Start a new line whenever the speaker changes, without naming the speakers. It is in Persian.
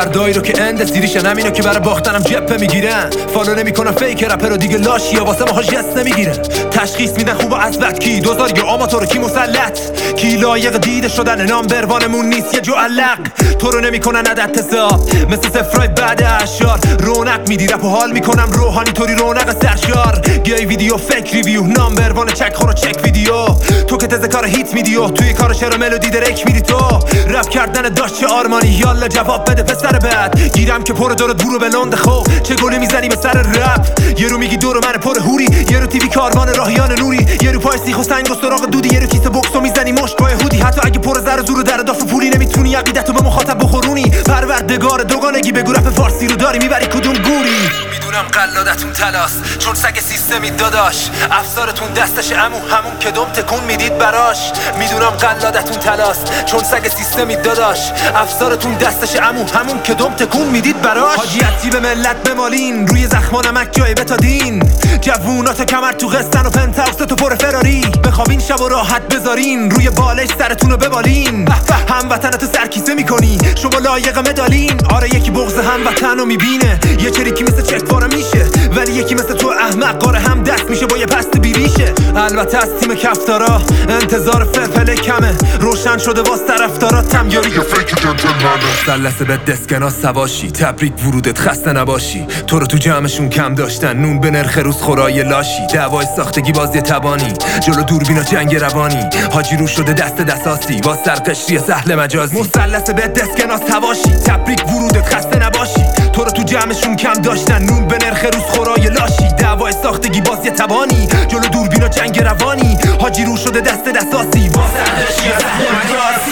مردایی رو که اند سیریشن، همینو که برای باختنم جپه میگیرن. فالو نمیکنن فیک رپر رو دیگه لاشی، یا واسه ماها جست نمیگیرن. تشخیص میدن خوب و عزلت کی دوزار یا آماتور کی مسلط، کی لایق دیده شدن نامبروانمون نیست یه جعلق. تو رو نمیکنن عدد حساب مثل سفرای بعد اشار. رونق میدی رپ و حال میکنم روحانی طوری رونق سرشار. گی ویدیو فیک ریویو نامبروان چک خورو چک ویدیو. تو که تز کار هیت میدیو توی کار شعر ملودی درک میدی. تو رپ کردن داشت چه آرمانی، یالا جواب بده پسر بعد. گیرم که پر دور برو به لند خو، چه گلی میزنی به سر رپ. یه رو میگی دور من پر هوری، یه رو تیوی کاروان راهیان نوری، یه رو پای سیخ و سنگ و سراغ دودی، یه رو کیسه بوکس و میزنی مشت با هودی. حتی اگه پر زر زور در داف پولی نمیتونی عقیدتو به مخاطب بخورونی. پروردگار دوگانگی بگو رپ فارسی رو داری میبری کدوم گوری. میدونم قلادتون تلاست چون سگ سیستمی داداش، افسارتون دستش عمو همون که دم تکون میدید براش. میدونم قلادتون تلاست چون سگ سیستمی داداش، افسارتون دستش عمو همون که دم تکون میدید براش. حاجیتی به ملت بمالین، روی زخما نمک جای بتادین. جوونات کمر تو قسطن و پنتاوس تو پر فراری. بخوابین شب و راحت بذارین، روی بالش سرتونو ببالین. هموطنتو سرکیسه میکنی شما لایق مدالین. آره یکی بغض هموطنو میبینه، یه چریکی مثل چکوارا میشه، ولی یکی مثل تو احمق قاره هم دست میشه با یه پست بیریشه. البته از تیم کفتارا انتظار فرپله کمه، روشن شده واس طرفداراتم یاری یه فیک جنتلمنه. مثلث به دسکنا سواشی، تبریک ورودت خسته نباشی. تو رو تو جمعشون کم داشتن، نون به نرخ روز خورای لاشی. دعوای ساختگی بازی تبانی، جلو دوربینا جنگ روانی. حاجی رو شده دست دستاسی با سرقشری سهل مجازی. مثلث به دسکنا سواشی، تبریک ورودت خسته نباشی. تو رو تو جمعشون کم داشتن، نون به نرخ روز خورای لاشی. دعوای ساختگی بازی تبانی، جلو دوربینا جنگ روانی. حاجی رو شده دست دستاسی با سرقشری سهل مجازی.